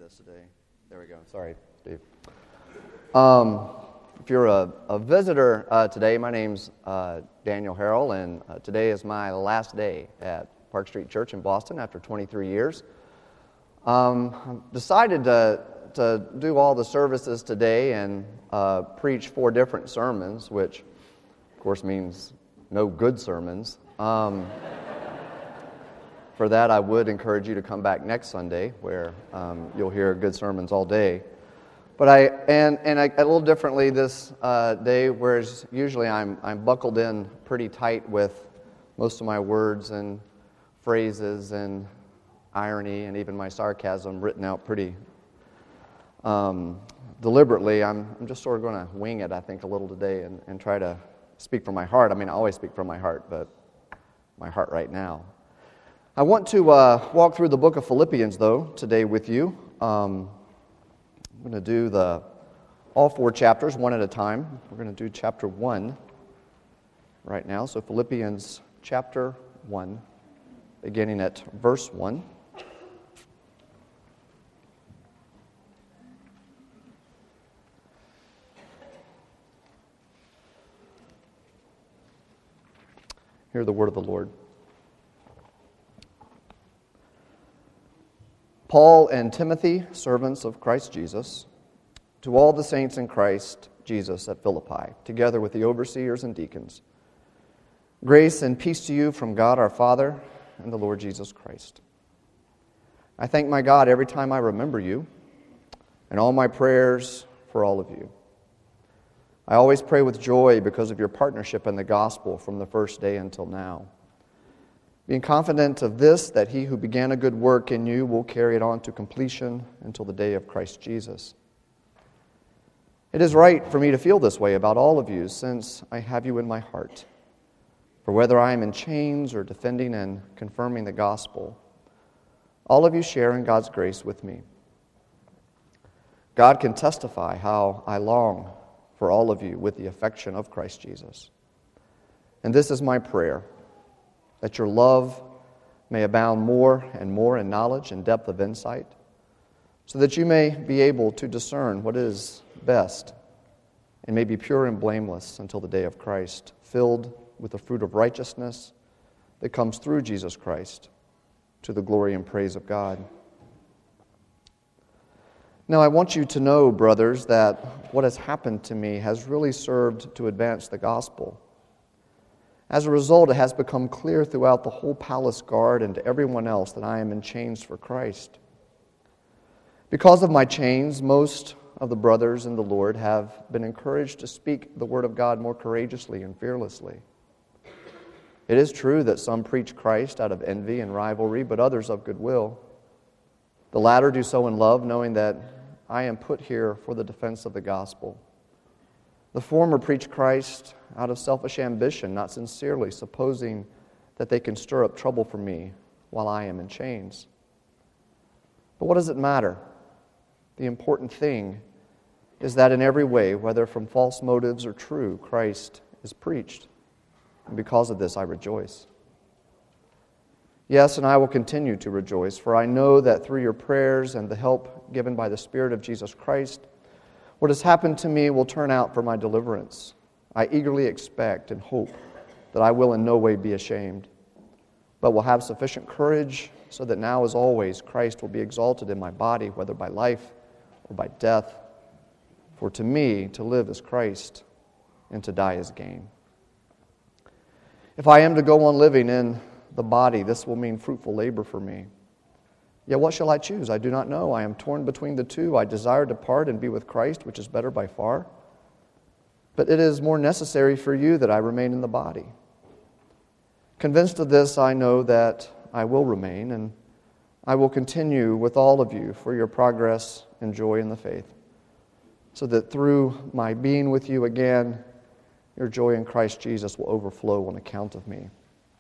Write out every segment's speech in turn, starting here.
this today. There we go. Sorry, Steve. If you're a visitor today, my name's Daniel Harrell, and today is my last day at Park Street Church in Boston after 23 years. Decided to do all the services today and preach 4 different sermons, which, of course, means no good sermons. For that, I would encourage you to come back next Sunday, where you'll hear good sermons all day. But I a little differently this day, whereas usually I'm buckled in pretty tight with most of my words and phrases and irony and even my sarcasm written out pretty deliberately. I'm just sort of going to wing it, I think, a little today and try to speak from my heart. I mean, I always speak from my heart, but my heart right now. I want to walk through the book of Philippians, though, today with you. I'm going to do all 4 chapters one at a time. We're going to do chapter 1 right now. So Philippians chapter 1, beginning at verse 1. Hear the word of the Lord. Paul and Timothy, servants of Christ Jesus, to all the saints in Christ Jesus at Philippi, together with the overseers and deacons, grace and peace to you from God our Father and the Lord Jesus Christ. I thank my God every time I remember you and all my prayers for all of you. I always pray with joy because of your partnership in the gospel from the first day until now. Being confident of this, that he who began a good work in you will carry it on to completion until the day of Christ Jesus. It is right for me to feel this way about all of you, since I have you in my heart. For whether I am in chains or defending and confirming the gospel, all of you share in God's grace with me. God can testify how I long for all of you with the affection of Christ Jesus. And this is my prayer, that your love may abound more and more in knowledge and depth of insight, so that you may be able to discern what is best and may be pure and blameless until the day of Christ, filled with the fruit of righteousness that comes through Jesus Christ, to the glory and praise of God. Now, I want you to know, brothers, that what has happened to me has really served to advance the gospel. As a result, it has become clear throughout the whole palace guard and to everyone else that I am in chains for Christ. Because of my chains, most of the brothers in the Lord have been encouraged to speak the word of God more courageously and fearlessly. It is true that some preach Christ out of envy and rivalry, but others of goodwill. The latter do so in love, knowing that I am put here for the defense of the gospel. The former preach Christ out of selfish ambition, not sincerely, supposing that they can stir up trouble for me while I am in chains. But what does it matter? The important thing is that in every way, whether from false motives or true, Christ is preached. And because of this, I rejoice. Yes, and I will continue to rejoice, for I know that through your prayers and the help given by the Spirit of Jesus Christ, what has happened to me will turn out for my deliverance. I eagerly expect and hope that I will in no way be ashamed, but will have sufficient courage so that now as always Christ will be exalted in my body, whether by life or by death. For to me to live is Christ, and to die is gain. If I am to go on living in the body, this will mean fruitful labor for me. Yet what shall I choose? I do not know. I am torn between the two. I desire to depart and be with Christ, which is better by far. But it is more necessary for you that I remain in the body. Convinced of this, I know that I will remain, and I will continue with all of you for your progress and joy in the faith, so that through my being with you again, your joy in Christ Jesus will overflow on account of me.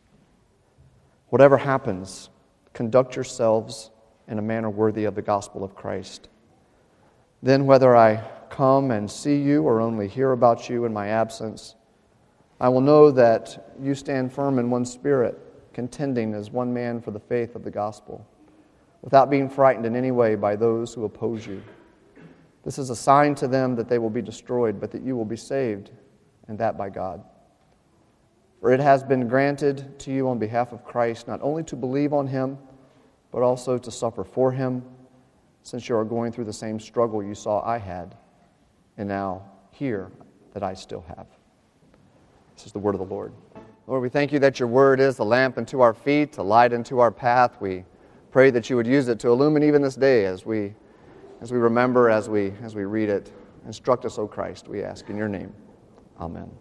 Whatever happens, conduct yourselves in a manner worthy of the gospel of Christ. Then whether I come and see you or only hear about you in my absence, I will know that you stand firm in one spirit, contending as one man for the faith of the gospel, without being frightened in any way by those who oppose you. This is a sign to them that they will be destroyed, but that you will be saved, and that by God. For it has been granted to you on behalf of Christ not only to believe on Him, but also to suffer for Him, since you are going through the same struggle you saw I had, and now hear that I still have. This is the word of the Lord. Lord, we thank you that your word is a lamp unto our feet, a light unto our path. We pray that you would use it to illumine even this day as we remember, as we read it. Instruct us, O Christ, we ask in your name. Amen.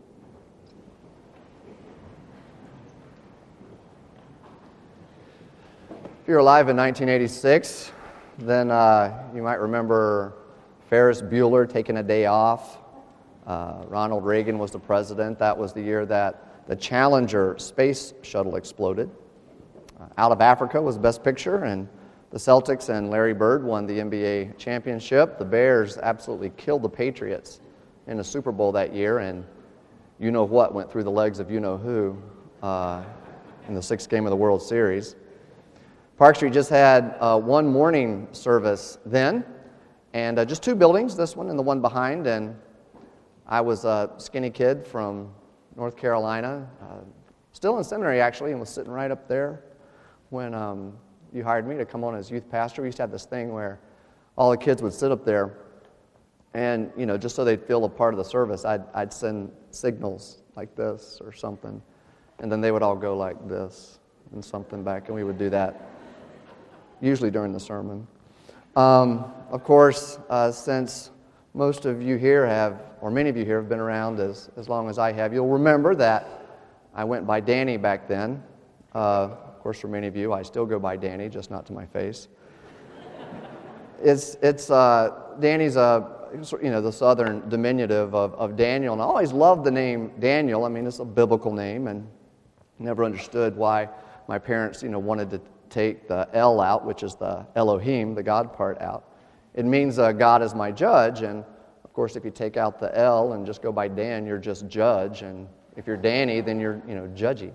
If you're alive in 1986, then you might remember Ferris Bueller taking a day off. Ronald Reagan was the president. That was the year that the Challenger space shuttle exploded. Out of Africa was Best Picture, and the Celtics and Larry Bird won the NBA championship. The Bears absolutely killed the Patriots in the Super Bowl that year, and you-know-what went through the legs of you-know-who in the sixth game of the World Series. Park Street just had one morning service then, and just two buildings, this one and the one behind, and I was a skinny kid from North Carolina, still in seminary actually, and was sitting right up there when you hired me to come on as youth pastor. We used to have this thing where all the kids would sit up there, and just so they'd feel a part of the service, I'd send signals like this or something, and then they would all go like this and something back, and we would do that usually during the sermon. Of course, since most of you here have, or many of you here have been around as long as I have, you'll remember that I went by Danny back then. Of course, for many of you, I still go by Danny, just not to my face. It's Danny's the southern diminutive of Daniel, and I always loved the name Daniel. I mean, it's a biblical name, and never understood why my parents, wanted to take the L out, which is the Elohim, the God part out. It means God is my judge, and of course, if you take out the L and just go by Dan, you're just judge, and if you're Danny, then you're, judgy.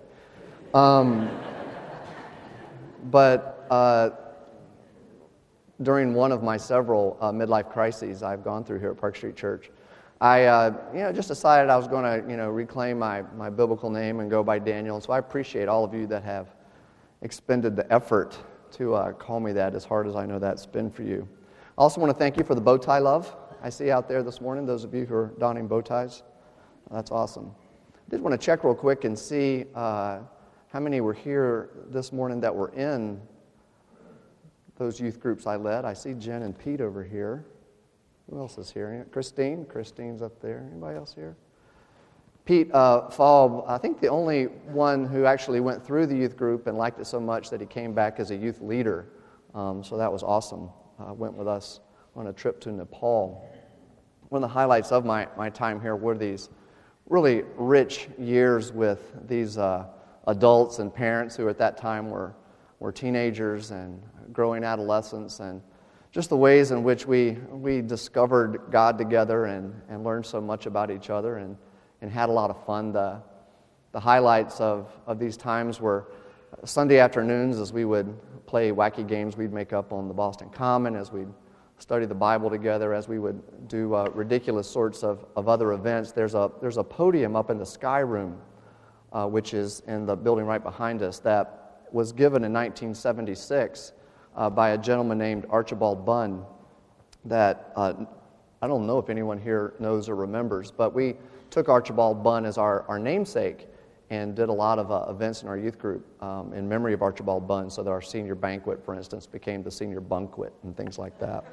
But during one of my several midlife crises I've gone through here at Park Street Church, I just decided I was going to reclaim my biblical name and go by Daniel. And so I appreciate all of you that have expended the effort to call me that, as hard as I know that's been for you. I also want to thank you for the bow tie love I see out there this morning, those of you who are donning bow ties. That's awesome. I did want to check real quick and see how many were here this morning that were in those youth groups I led. I see Jen and Pete over here. Who else is here? Christine's up there. Anybody else here? Pete Falb, I think the only one who actually went through the youth group and liked it so much that he came back as a youth leader. So that was awesome. Went with us on a trip to Nepal. One of the highlights of my time here were these really rich years with these adults and parents who at that time were teenagers and growing adolescents, and just the ways in which we discovered God together and learned so much about each other and had a lot of fun. The highlights of these times were Sunday afternoons as we would play wacky games we'd make up on the Boston Common, as we'd study the Bible together, as we would do ridiculous sorts of other events. There's a podium up in the Sky Room, which is in the building right behind us, that was given in 1976 by a gentleman named Archibald Bunn that I don't know if anyone here knows or remembers, but we took Archibald Bunn as our namesake and did a lot of events in our youth group in memory of Archibald Bunn, so that our senior banquet, for instance, became the senior bunquet and things like that.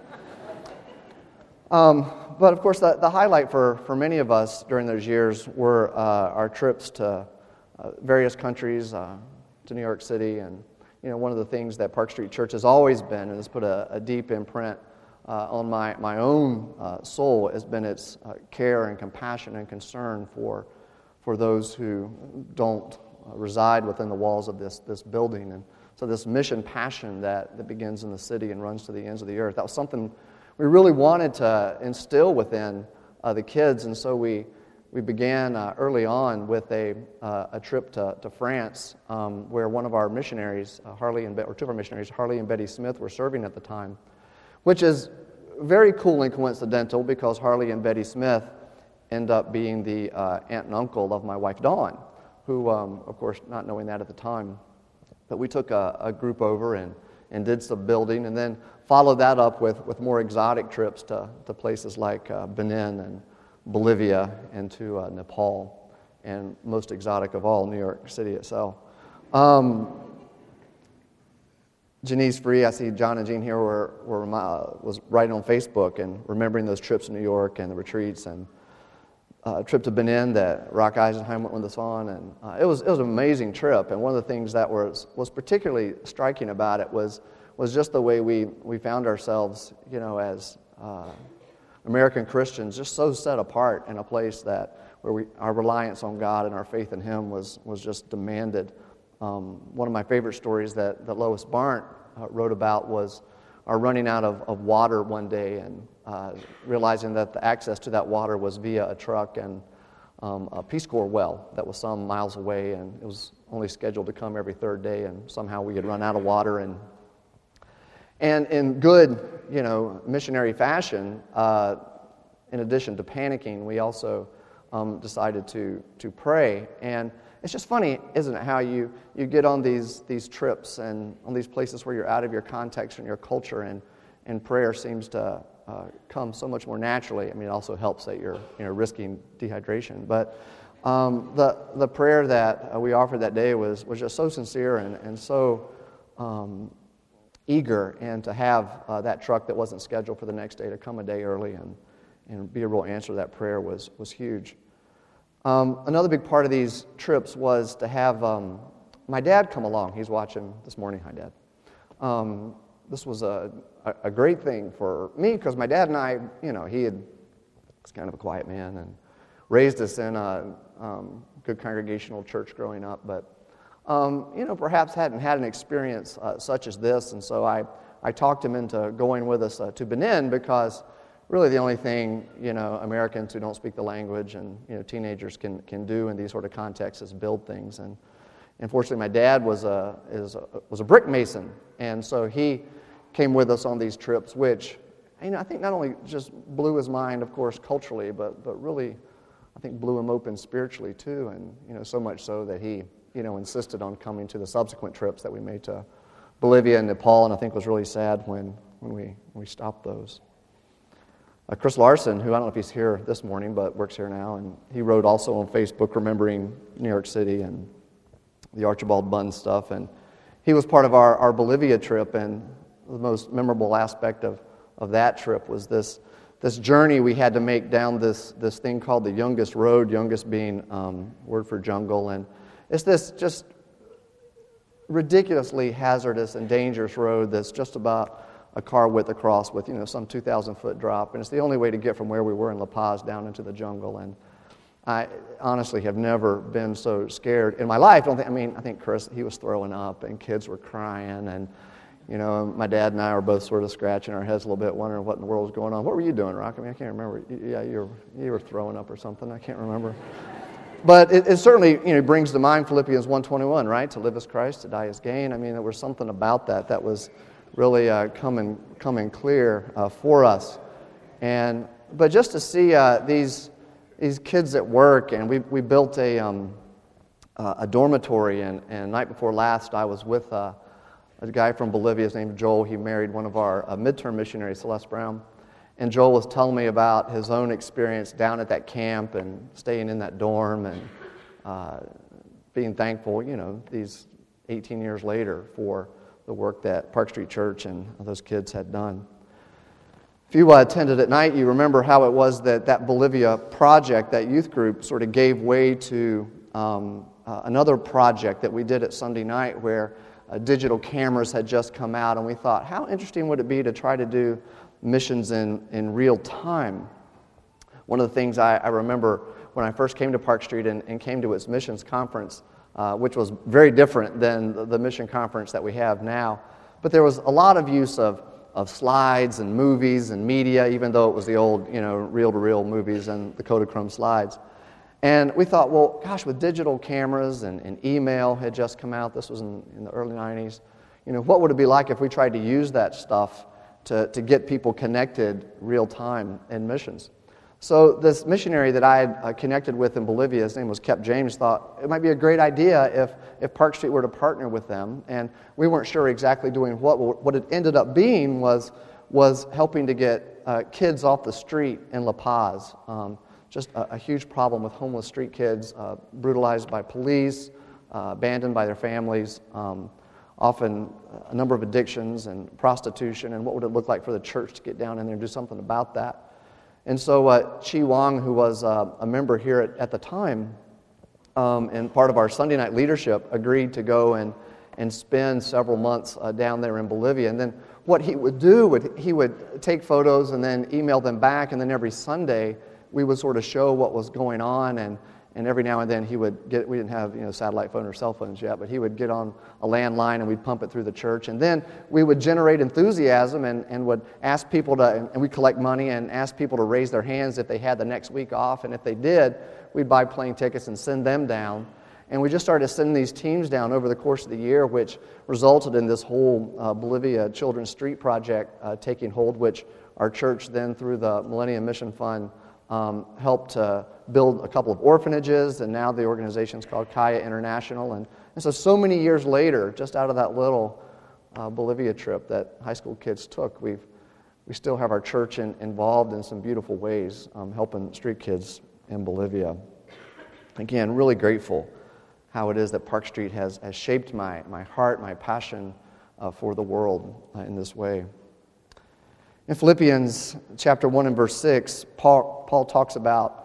But of course, the highlight for many of us during those years were our trips to various countries, to New York City, and one of the things that Park Street Church has always been, and has put a deep imprint on my own soul, has been its care and compassion and concern for those who don't reside within the walls of this building. And so this mission passion that begins in the city and runs to the ends of the earth, that was something we really wanted to instill within the kids, and so we we began early on with a trip to France, where one of our missionaries, two of our missionaries, Harley and Betty Smith, were serving at the time, which is very cool and coincidental because Harley and Betty Smith end up being the aunt and uncle of my wife Dawn, who, of course, not knowing that at the time, but we took a group over and did some building, and then followed that up with more exotic trips to places like Benin and Bolivia and to Nepal, and most exotic of all, New York City itself. Janice Free, I see John and Jean here was writing on Facebook and remembering those trips to New York and the retreats, and a trip to Benin that Rock Eisenheim went with us on, and it was an amazing trip. And one of the things that was particularly striking about it was just the way we found ourselves, as American Christians, just so set apart in a place where our reliance on God and our faith in Him was just demanded. One of my favorite stories that Lois Barnt wrote about was our running out of water one day and realizing that the access to that water was via a truck and a Peace Corps well that was some miles away, and it was only scheduled to come every third day, and somehow we had run out of water. And in good, missionary fashion, in addition to panicking, we also decided to pray. And it's just funny, isn't it, how you get on these trips and on these places where you're out of your context and your culture, and prayer seems to come so much more naturally. I mean, it also helps that you're risking dehydration. But the prayer that we offered that day was just so sincere and so eager, and to have that truck that wasn't scheduled for the next day to come a day early and be a real answer to that prayer was huge. Another big part of these trips was to have my dad come along. He's watching this morning. Hi, Dad. This was a great thing for me because my dad and I, he was kind of a quiet man and raised us in a good congregational church growing up, but perhaps hadn't had an experience such as this, and so I talked him into going with us to Benin because really the only thing, Americans who don't speak the language and, teenagers can do in these sort of contexts is build things. And unfortunately, my dad was a brick mason, and so he came with us on these trips, which, I think not only just blew his mind, of course, culturally, but really, I think blew him open spiritually too, and, so much so that he, insisted on coming to the subsequent trips that we made to Bolivia and Nepal, and I think was really sad when we stopped those. Chris Larson, who I don't know if he's here this morning, but works here now, and he wrote also on Facebook remembering New York City and the Archibald Bunn stuff, and he was part of our Bolivia trip, and the most memorable aspect of that trip was this journey we had to make down this thing called the Youngest Road, Youngest being word for jungle, and it's this just ridiculously hazardous and dangerous road that's just about a car width across with, some 2,000-foot drop. And it's the only way to get from where we were in La Paz down into the jungle. And I honestly have never been so scared in my life. I think Chris, he was throwing up and kids were crying. And, my dad and I were both sort of scratching our heads a little bit, wondering what in the world was going on. What were you doing, Rock? I can't remember. Yeah, you were throwing up or something. I can't remember. But it certainly, brings to mind Philippians 1:21, right? To live as Christ, to die as gain. There was something about that was really coming clear for us, but just to see these kids at work, and we built a dormitory, and night before last I was with a guy from Bolivia. His name's Joel. He married one of our midterm missionaries, Celeste Brown, and Joel was telling me about his own experience down at that camp and staying in that dorm and being thankful, these 18 years later for the work that Park Street Church and those kids had done. If you attended at night, you remember how it was that Bolivia project, that youth group, sort of gave way to another project that we did at Sunday night where digital cameras had just come out, and we thought, how interesting would it be to try to do missions in real time? One of the things I remember when I first came to Park Street and came to its missions conference, which was very different than the mission conference that we have now. But there was a lot of use of slides and movies and media, even though it was the old, reel-to-reel movies and the Kodachrome slides. And we thought, well, gosh, with digital cameras and email had just come out, this was in the early 90s, what would it be like if we tried to use that stuff to get people connected real time in missions? So this missionary that I had connected with in Bolivia, his name was Kep James, thought it might be a great idea if Park Street were to partner with them. And we weren't sure exactly doing what. What it ended up being was helping to get kids off the street in La Paz. Just a huge problem with homeless street kids, brutalized by police, abandoned by their families, often a number of addictions and prostitution, and what would it look like for the church to get down in there and do something about that? And so Chi Wang, who was a member here at the time, and part of our Sunday night leadership, agreed to go and spend several months down there in Bolivia. And then what he would do, he would take photos and then email them back, and then every Sunday we would sort of show what was going on, and every now and then he would get, we didn't have satellite phone or cell phones yet, but he would get on a landline and we'd pump it through the church. And then we would generate enthusiasm and would ask people to, and we'd collect money and ask people to raise their hands if they had the next week off. And if they did, we'd buy plane tickets and send them down. And we just started sending these teams down over the course of the year, which resulted in this whole Bolivia Children's Street Project taking hold, which our church then, through the Millennium Mission Fund, helped build a couple of orphanages, and now the organization's called Kaya International. And so many years later, just out of that little Bolivia trip that high school kids took, we still have our church involved in some beautiful ways, helping street kids in Bolivia. Again, really grateful how it is that Park Street has shaped my heart, my passion for the world in this way. In Philippians chapter 1 and verse 6, Paul talks about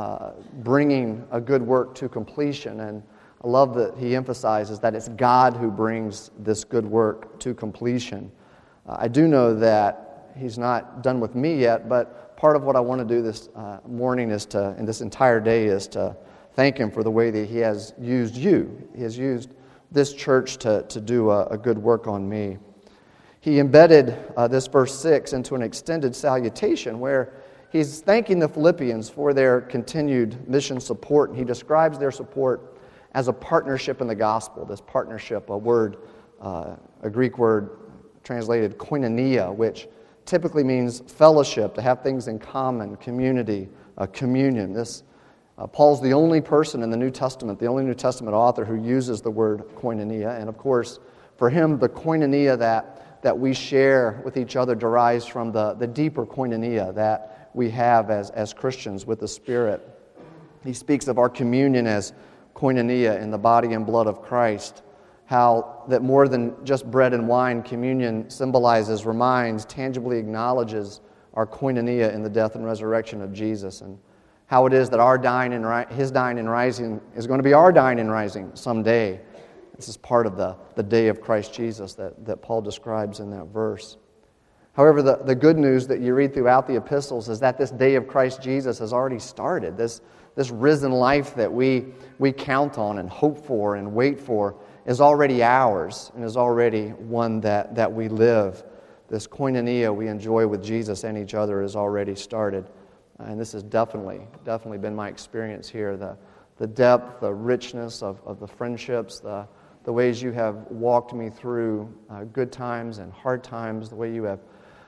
bringing a good work to completion, and I love that he emphasizes that it's God who brings this good work to completion. I do know that he's not done with me yet, but part of what I want to do this morning and this entire day is to thank him for the way that he has used you. He has used this church to do a good work on me. He embedded this verse 6 into an extended salutation where he's thanking the Philippians for their continued mission support. And he describes their support as a partnership in the gospel. This partnership, a Greek word translated koinonia, which typically means fellowship, to have things in common, community, communion. Paul's the only person in the New Testament, the only New Testament author who uses the word koinonia. And of course, for him, the koinonia that we share with each other derives from the deeper koinonia that we have as Christians with the Spirit. He speaks of our communion as koinonia in the body and blood of Christ, how that more than just bread and wine, communion symbolizes, reminds, tangibly acknowledges our koinonia in the death and resurrection of Jesus, and how it is that His dying and rising is going to be our dying and rising someday. This is part of the day of Christ Jesus that Paul describes in that verse. However, the good news that you read throughout the epistles is that this day of Christ Jesus has already started. This risen life that we count on and hope for and wait for is already ours and is already one that we live. This koinonia we enjoy with Jesus and each other is already started. And this has definitely been my experience here. The depth, the richness of the friendships, the ways you have walked me through good times and hard times, the way you have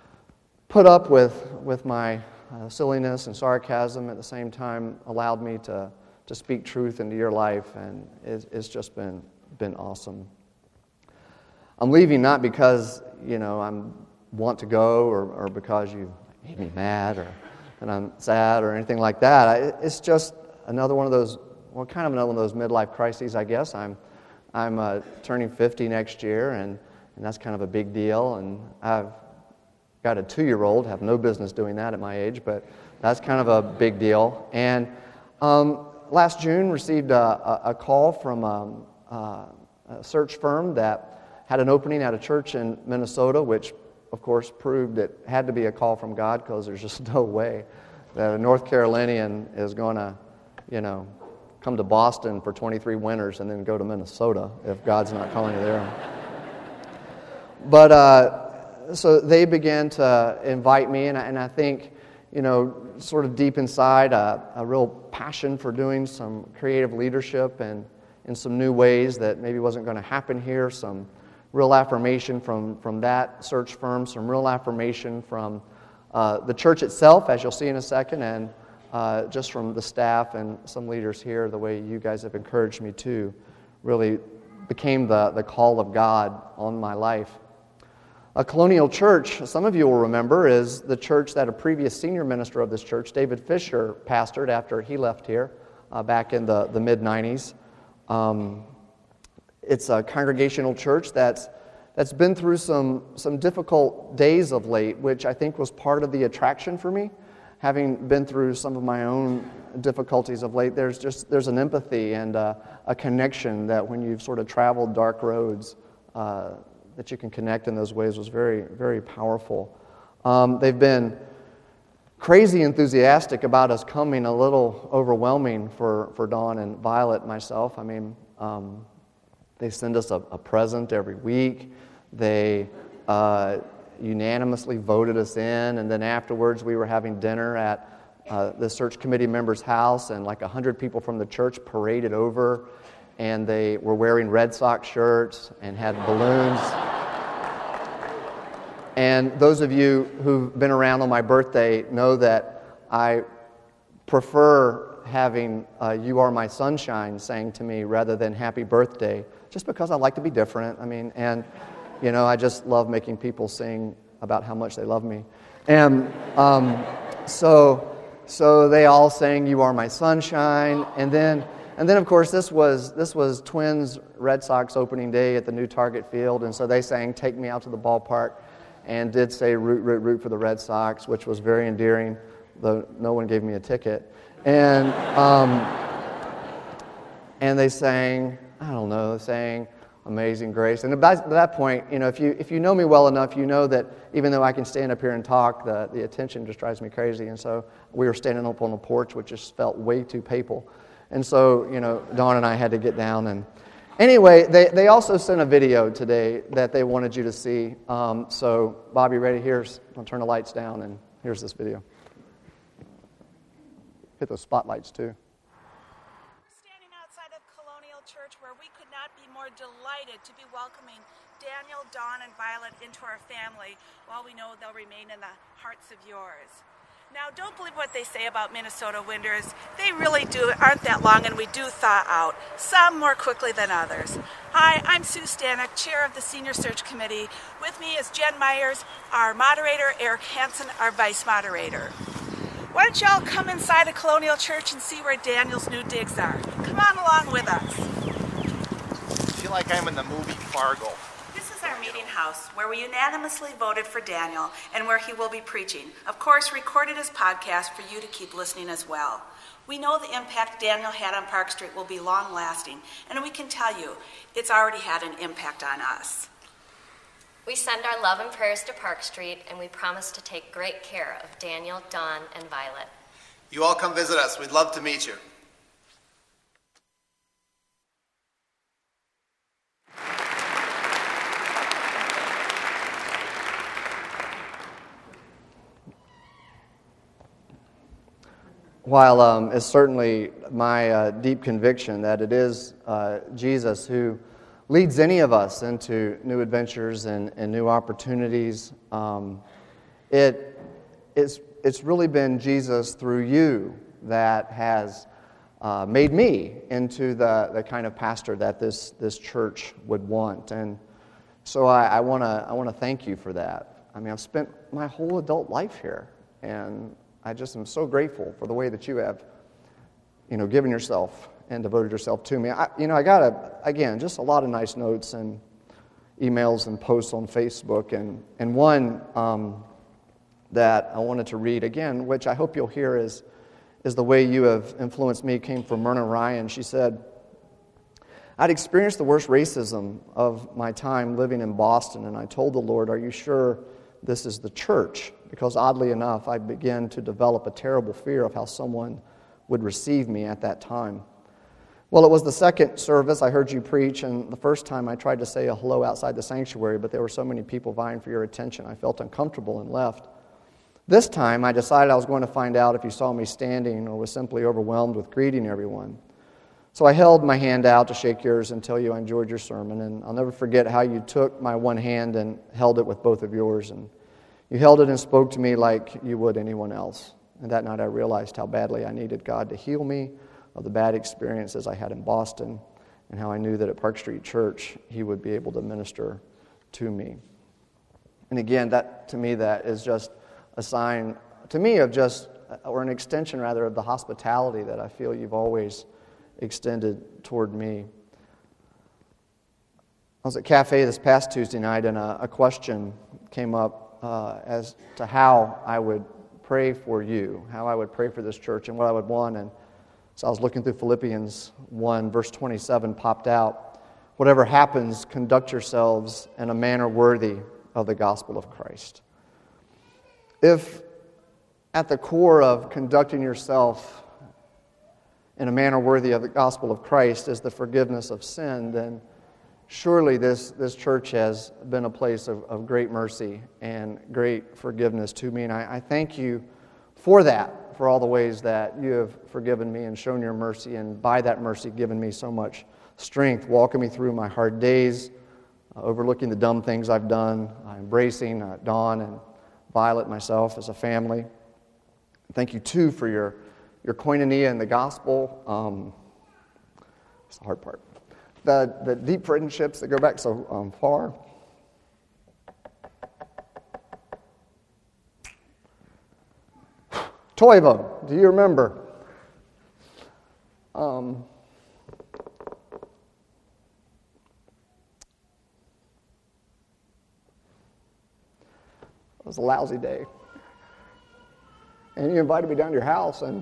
put up with my silliness and sarcasm, at the same time allowed me to speak truth into your life, and it's just been awesome. I'm leaving not because I want to go or because you made me mad and I'm sad or anything like that. It's just another one of those, kind of another one of those midlife crises, I guess. I'm turning 50 next year, and that's kind of a big deal. And I've got a 2-year-old, have no business doing that at my age, but that's kind of a big deal. And last June, received a call from a search firm that had an opening at a church in Minnesota, which of course proved it had to be a call from God, because there's just no way that a North Carolinian is going to, come to Boston for 23 winters and then go to Minnesota if God's not calling you there. But so they began to invite me, and I think, sort of deep inside, a real passion for doing some creative leadership and in some new ways that maybe wasn't going to happen here, some real affirmation from that search firm, some real affirmation from the church itself, as you'll see in a second, and just from the staff and some leaders here, the way you guys have encouraged me too, really became the call of God on my life. A Colonial Church, some of you will remember, is the church that a previous senior minister of this church, David Fisher, pastored after he left here back in the mid-90s. It's a congregational church that's been through some difficult days of late, which I think was part of the attraction for me. Having been through some of my own difficulties of late, there's an empathy and a connection that when you've sort of traveled dark roads, that you can connect in those ways was very, very powerful. They've been crazy enthusiastic about us coming, a little overwhelming for Dawn and Violet and myself. I mean, they send us a present every week. They unanimously voted us in, and then afterwards we were having dinner at the search committee member's house, and like 100 people from the church paraded over, and they were wearing Red Sox shirts and had balloons. And those of you who've been around on my birthday know that I prefer having "You Are My Sunshine" sang to me rather than "Happy Birthday," just because I like to be different. I mean, and I just love making people sing about how much they love me. And so they all sang "You Are My Sunshine," and then of course this was Twins Red Sox opening day at the new Target Field, and so they sang "Take Me Out to the Ballpark," and did say "Root, root, root for the Red Sox," which was very endearing, though no one gave me a ticket. And they sang, "Amazing Grace." And by that point, if you know me well enough, you know that even though I can stand up here and talk, the attention just drives me crazy. And so we were standing up on the porch, which just felt way too papal. And so, Dawn and I had to get down. And anyway, they also sent a video today that they wanted you to see. So, Bobby, ready? I'll turn the lights down, and here's this video. Hit those spotlights, too. Standing outside of Colonial Church, where we could not be more delighted to be welcoming Daniel, Dawn, and Violet into our family, while we know they'll remain in the hearts of yours. Now, don't believe what they say about Minnesota winters. They really aren't that long, and we do thaw out, some more quickly than others. Hi, I'm Sue Stanek, chair of the Senior Search Committee. With me is Jen Myers, our moderator, Eric Hansen, our vice moderator. Why don't y'all come inside of Colonial Church and see where Daniel's new digs are? Come on along with us. I feel like I'm in the movie Fargo. This is our meeting house, where we unanimously voted for Daniel and where he will be preaching. Of course, recorded as podcast for you to keep listening as well. We know the impact Daniel had on Park Street will be long-lasting, and we can tell you it's already had an impact on us. We send our love and prayers to Park Street, and we promise to take great care of Daniel, Dawn, and Violet. You all come visit us. We'd love to meet you. While it's certainly my deep conviction that it is Jesus who leads any of us into new adventures and new opportunities, it's really been Jesus through you that has made me into the kind of pastor that this church would want. And so I want to thank you for that. I mean, I've spent my whole adult life here, and I just am so grateful for the way that you have, given yourself and devoted yourself to me. I got again, just a lot of nice notes and emails and posts on Facebook, and one that I wanted to read again, which I hope you'll hear is the way you have influenced me, came from Myrna Ryan. She said, "I'd experienced the worst racism of my time living in Boston, and I told the Lord, 'Are you sure this is the church?' Because oddly enough, I began to develop a terrible fear of how someone would receive me at that time. Well, it was the second service I heard you preach, and the first time I tried to say a hello outside the sanctuary, but there were so many people vying for your attention, I felt uncomfortable and left. This time, I decided I was going to find out if you saw me standing or was simply overwhelmed with greeting everyone. So I held my hand out to shake yours and tell you I enjoyed your sermon, and I'll never forget how you took my one hand and held it with both of yours, and you held it and spoke to me like you would anyone else. And that night I realized how badly I needed God to heal me of the bad experiences I had in Boston, and how I knew that at Park Street Church He would be able to minister to me. And again, that to me, that is just a sign to me of just, or an extension rather, of the hospitality that I feel you've always extended toward me. I was at Cafe this past Tuesday night, and a question came up as to how I would pray for you, how I would pray for this church, and what I would want. And so I was looking through Philippians 1, verse 27 popped out. Whatever happens, conduct yourselves in a manner worthy of the gospel of Christ. If at the core of conducting yourself in a manner worthy of the gospel of Christ is the forgiveness of sin, then surely this church has been a place of great mercy and great forgiveness to me. And I thank you for that, for all the ways that you have forgiven me and shown your mercy, and by that mercy given me so much strength, walking me through my hard days, overlooking the dumb things I've done, embracing Dawn and Violet, myself as a family. Thank you, too, for your koinonia in the gospel. It's the hard part. The deep friendships that go back so far. Toivo, do you remember? It was a lousy day. And you invited me down to your house, and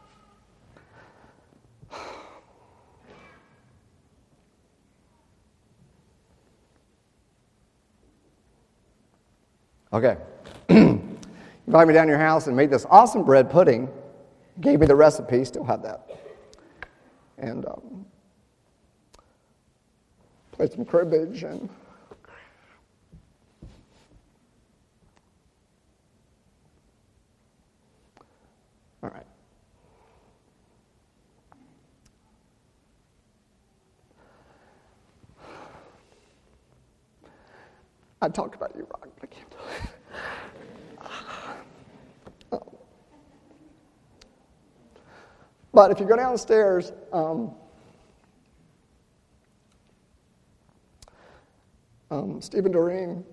okay. You invited me down to your house and made this awesome bread pudding, gave me the recipe, still have that, and played some cribbage and all right. I talk about you, Rock, but I can't tell you. But if you go downstairs, Stephen Doreen,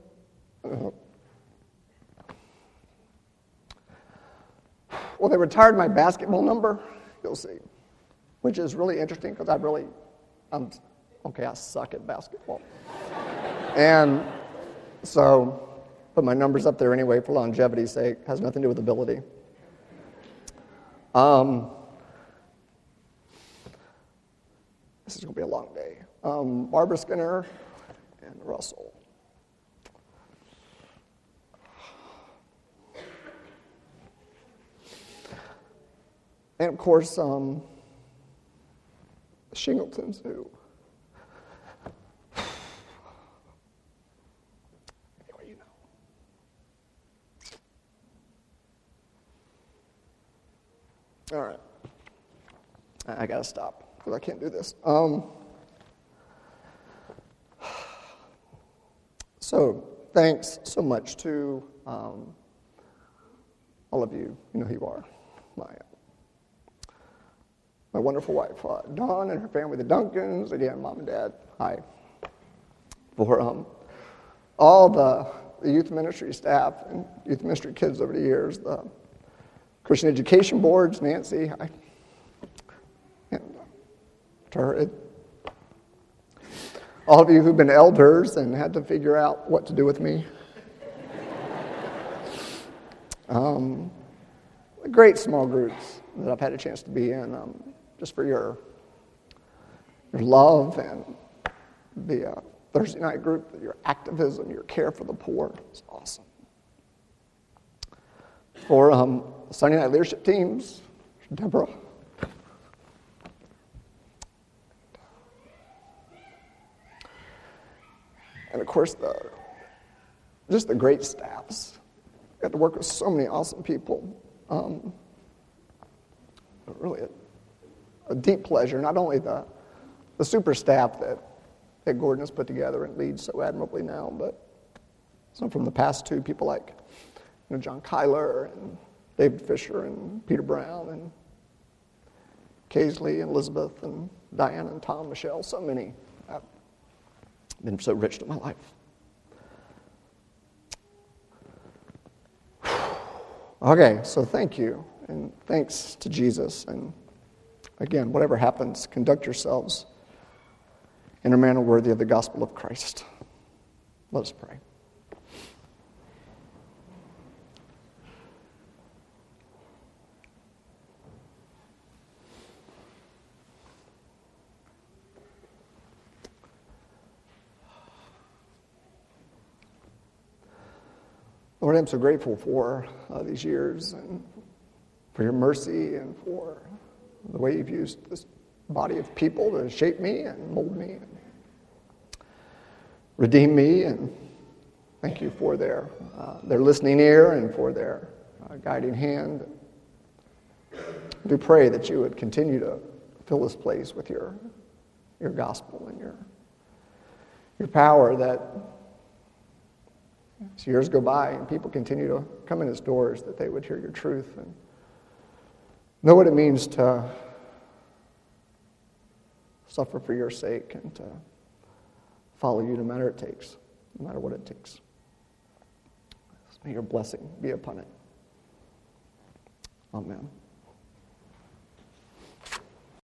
well, they retired my basketball number, you'll see, which is really interesting because I suck at basketball. And so, put my numbers up there anyway for longevity's sake. Has nothing to do with ability. This is going to be a long day. Barbara Skinner and Russell. And of course, the Shingletons, who anyway, you know. All right, I gotta stop because I can't do this. So thanks so much to all of you. You know who you are. My wonderful wife, Dawn, and her family, the Duncans, again, Mom and Dad, hi. For all the youth ministry staff and youth ministry kids over the years, the Christian education boards, Nancy, hi. And to her, all of you who've been elders and had to figure out what to do with me. Great small groups that I've had a chance to be in, just for your love and the Thursday night group, your activism, your care for the poor. It's awesome. For Sunday night leadership teams, Deborah. And of course, just the great staffs got to work with so many awesome people. Really a deep pleasure, not only the super staff that Gordon has put together and leads so admirably now, but some from the past too, people like John Kyler and David Fisher and Peter Brown and Kaisley and Elizabeth and Diana and Tom, Michelle, so many. I've been so rich to my life. Okay, so thank you, and thanks to Jesus. And again, whatever happens, conduct yourselves in a manner worthy of the gospel of Christ. Let us pray. Lord, I'm so grateful for these years and for your mercy and for the way you've used this body of people to shape me and mold me and redeem me. And thank you for their listening ear and for their guiding hand. I do pray that you would continue to fill this place with your gospel and your power, that as years go by and people continue to come in its doors, that they would hear your truth and know what it means to suffer for your sake and to follow you no matter what it takes. May your blessing be upon it. Amen.